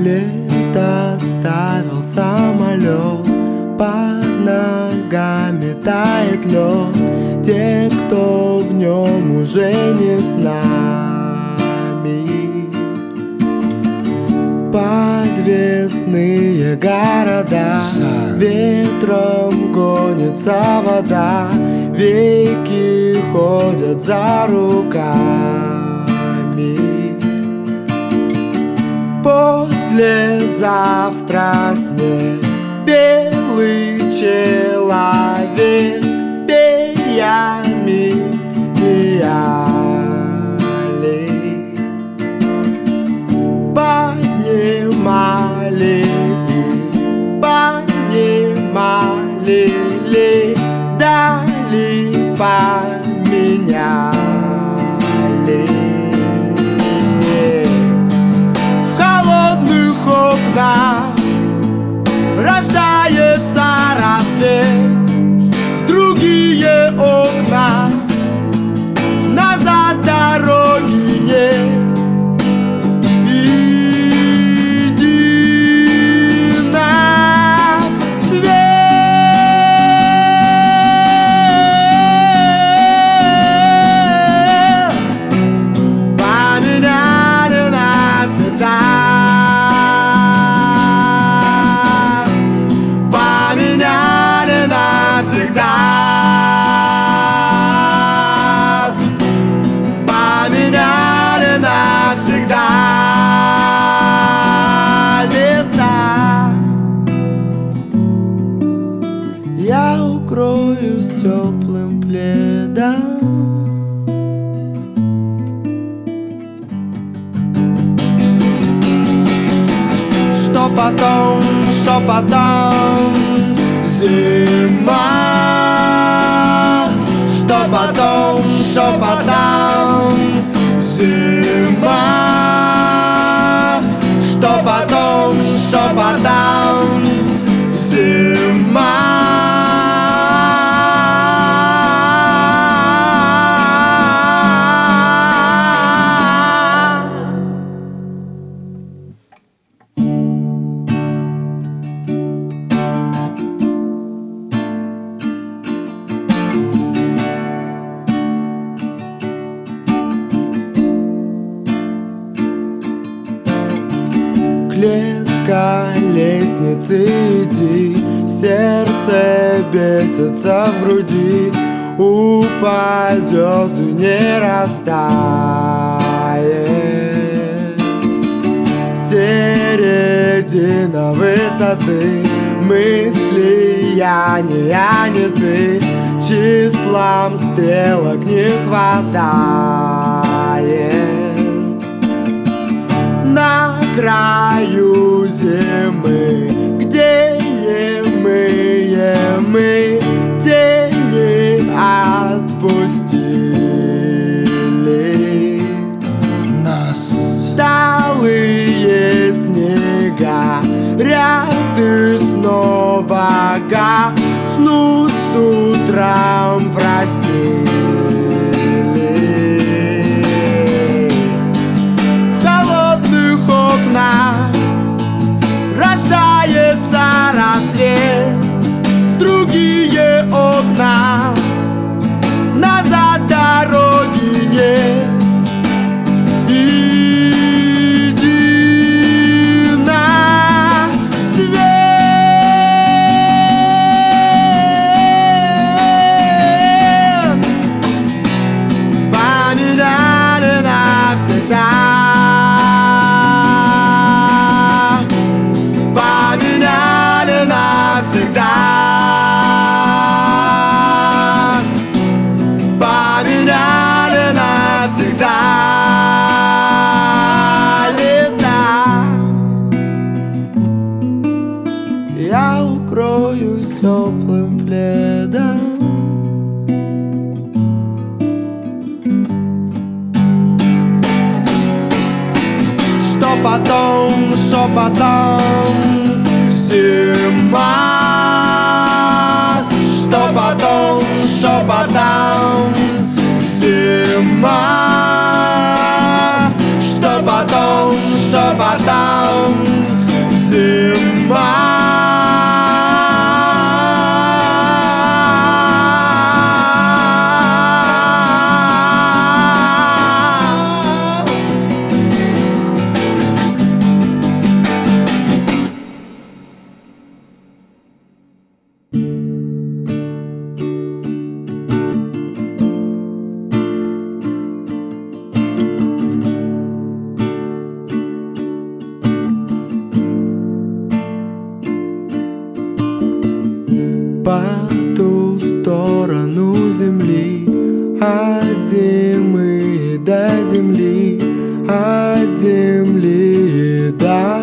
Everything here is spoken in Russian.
След оставил самолет, под ногами тает лед. Те, кто в нем уже не с нами. Подвесные города, ветром гонится вода, веки ходят за руками. Послезавтра снег, белый человек с перьями пиалей. Поднимали и поднимали ли, дали поменяли. В холодных окнах рождается рассвет, в другие окна назад дороги нет. Я укроюсь теплым пледом. Что потом, что потом? Зима. Что потом, что потом? Зима. Что потом, что потом? Зима. Клетка лестницы, иди, сердце бесится в груди, упадет и не растает. Середина высоты, мысли я не ты, числам стрелок не хватает. На краю зимы, где немые мы, тени отпустили нас. Сталые снега, ряды снова гаснут с утром, простились. В холодных окнах рождается рассвет, в другие окна назад дороги нет. Иди на свет, поменяли навсегда. Поменяли навсегда. Поменяли навсегда лета. Я укроюсь теплым пледом. Что потом, что потом? Зима. Что потом, что потом? Зима. Что потом, что потом? по ту сторону земли, от зимы до земли, от земли до